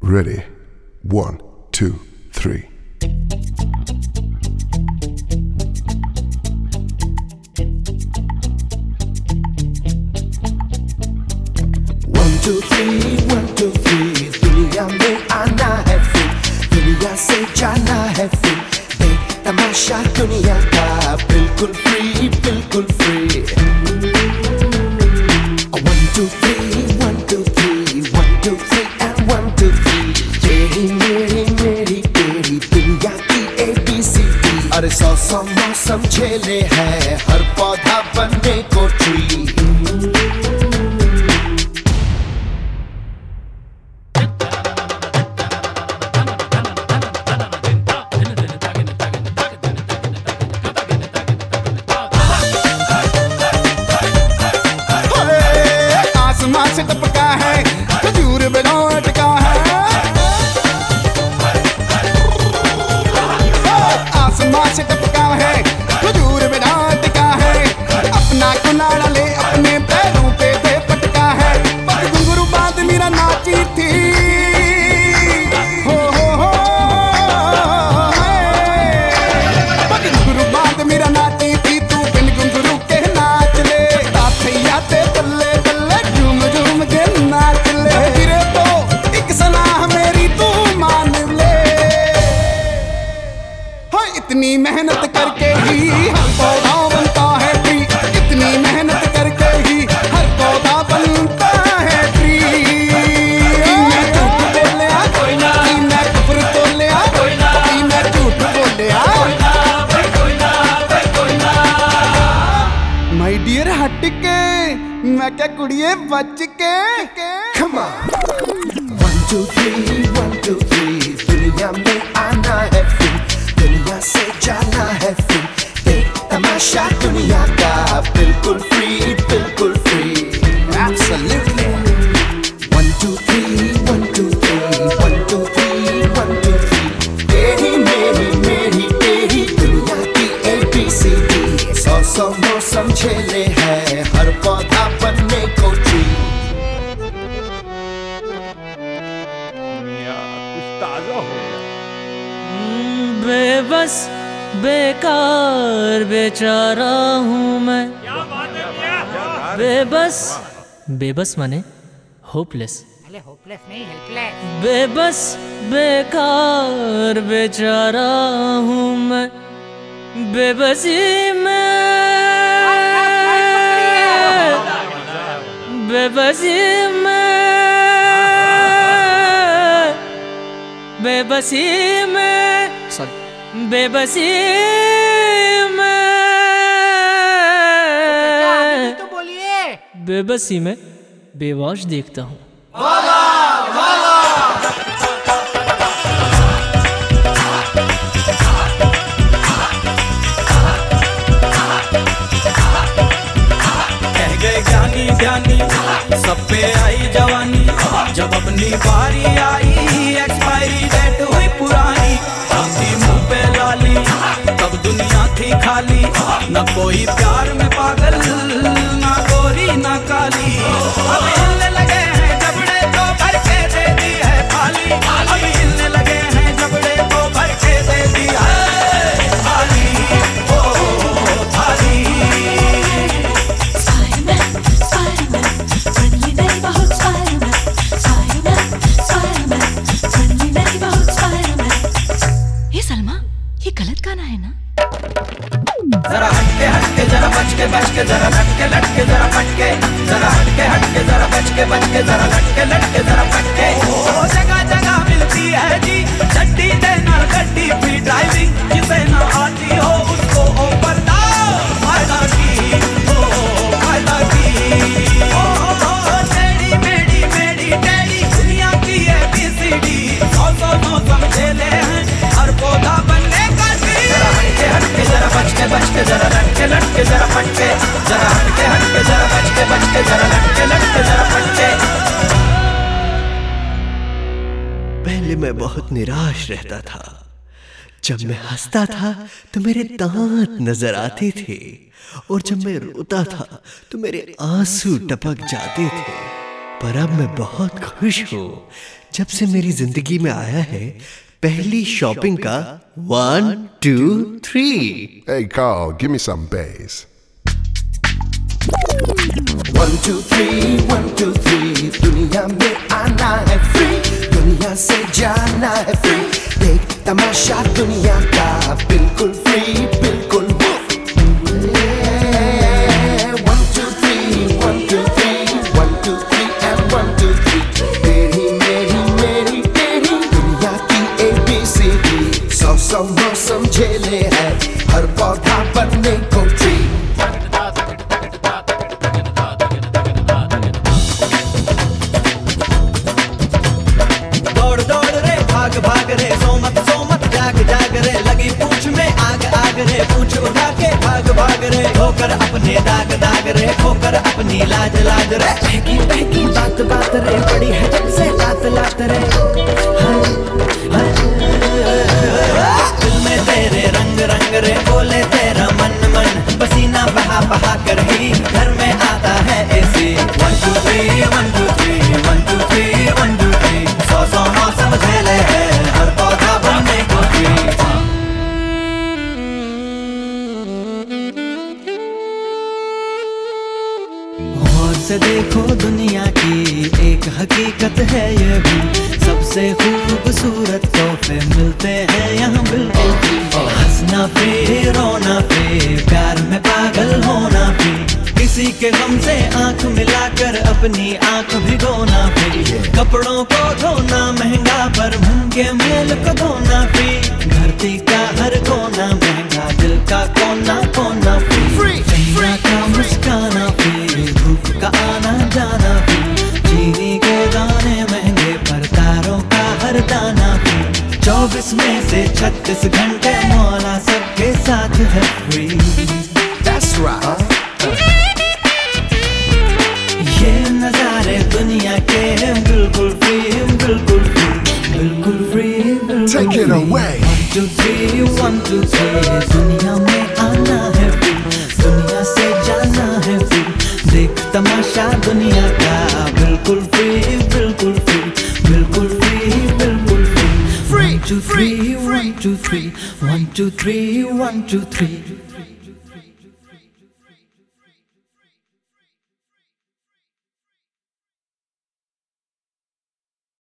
Ready? 1, 2, 3. 1, 2, 3, 1, 2, 3. दुनिया में आना है फिर, दुनिया से जाना है फिर, देख तमाशा दुनिया का बिल्कुल फ्री, बिल्कुल फ्री। 1, 2, 3, 1, 2, 3, 1, 2, 3 and 1, 2, 3. तेरी मेरी मेरी तेरी दुनिया की ABCD। अरे 100 मौसम झेले हैं, हर पौधा बनने को ट्री। से टपका है खजूर बिना अटका है, आसमां से टपका है खजूर बिना अटका है, अपना कुनाड़ा ले अपने पैरों पे दे पटका है। पर घुंघरू बांध मेरा नाची थी, हो पर घुंघरू बांध मेरा नाची थी, तू बिन घुंघरू के नाच ले, ताथैया ते तल्ले नाच ले। गिरे तो एक सलाह मेरी तू मान ले, हो इतनी मेहनत करके ही हर पौधा बनता है ट्री, इतनी मेहनत करके ही हर पौधा बनता है ट्री। मैं झूठ बोलिया कोई ना, मैं कुफर तोलिया कोई ना, मैं झूठ बोलिया कोई ना। माय डियर हट के मैं क्या कुड़िए बच के। Come on. 1, 2, 3, 1, 2, 3. दुनिया में आना है फिर, दुनिया से जाना है फिर, देख तमाशा दुनिया का बिल्कुल फ्री, बिल्कुल फ्री। Absolutely. 1, 2, 3, 1, 2, 3, 1, 2, 3, 1, 2, 3. तेरी मेरी मेरी तेरी दुनिया की ABCD। 100 मौसम झेले हैं, हर पौधा बनने को ट्री। बेबस बेकार बेचारा हूँ मैं, बेबस बेबस माने होपलेस, होपलेस नहीं हेल्पलेस। बेबस बेकार बेचारा हूँ मैं, बेबसी में बेबसी में बेबसी में बेबसी में तो बोलिए। बेबसी में बेवाश देखता हूँ। कह गए ज्ञानी ज्ञानी सब पे आई जवानी, जब अपनी बारी आई एक्सपायरी डेट हुई पुरानी। थी मुंह पे लाली तब दुनिया थी खाली, न कोई प्यार में पागल ना गोरी ना काली। अब हिलने लगे हैं जबड़े तो भर के दे दी है थाली, अब हिलने लगे हैं जबड़े तो भर के दे दी है थाली, ओ थाली। जरा हटके हटके जरा बच के जरा लटके लटके जरा फटके, जरा हटके हटके जरा बच के जरा लटके लटके जरा फटके। ओ जगह जगह मिलती है जी चड्डी देना गड्डी फ्री ड्राइविंग, जिसे ना आती हो उसको ओवर फायदा की, ओ फायदा की। ओ टेढ़ी मेढ़ी मेढ़ी टेढ़ी दुनिया की ABCD। 100 मौसम झेले हैं, हर पौधा बनने का ट्री। जरा हटके हटके जरा बच के जरा लटके लटके जरा फटके, जरा हटके हटके जरा बच के जरा लटके लटके जरा फटके। पहले मैं बहुत निराश रहता था, जब मैं हंसता था तो मेरे दांत नजर आते थे, और जब मैं रोता था तो मेरे आंसू टपक जाते थे। पर अब मैं बहुत खुश हूँ जब से मेरी जिंदगी में आया है पहली शॉपिंग का 1 2 3। Hey Carl, give me some bass. 1 2 3 1 2 3 दुनिया में आना है फ्री, दुनिया से जाना है फ्री, देख तमाशा दुनिया का बिल्कुल फ्री, बिल्कुल मुफ्त। 1 2 3 1 2 3 1 2 3 and 1 2 3 तेरी मेरी मेरी तेरी दुनिया की ABCD। 100 मौसम झेले हैं हर पौधा बनने को ट्री। भाग रे सोमत जाग रे, लगी पूछ में आग रे, पूछ उठा के भाग रे, खोकर अपने दाग रे, खोकर अपनी लाज रे, बहकी बात रे, बड़ी है जब से लात रे, दिल में तेरे रंग रे, बोले तेरा मन, पसीना बहा कर ही घर में आता है ऐसे। 1 2 3 1 2 3 1 2 3 1 2 3 100 मौसम झेले है हर पौधा बनने को फ्री। और से देखो दुनिया की एक हकीकत है ये भी, सबसे खूबसूरत तोहफे मिलते हैं यहाँ बिल्कुल। हंसना भी रोना भी, प्यार में पागल होना भी, किसी के गम से आंख मिलाकर अपनी आंख भिगोना भी, कपड़ों को धोना महंगा पर मन के मेल को धोना भी, धरती का हर कोना महंगा, दिल का कोना कोना भी, चेहरा का मुस्काना भी, धूप का आना जाना भी, चीनी के दाने महंगे पर तारों का हर दाना भी, 24 में से 36 घंटे मौला सबके साथ है फ्री। That's right. ये नजारे दुनिया के बिल्कुल फ्री, बिल्कुल फ्री, बिल्कुल फ्री, बिल्कुल Take it free। away. 1 2 3 1 2 3 दुनिया में आना है फ्री, दुनिया से जाना है फ्री, देख तमाशा दुनिया का बिल्कुल फ्री, बिल्कुल फ्री, बिल्कुल फ्री, बिल्कुल फ्री। 1 2 3 1 2 3 1 2 3 1 2 3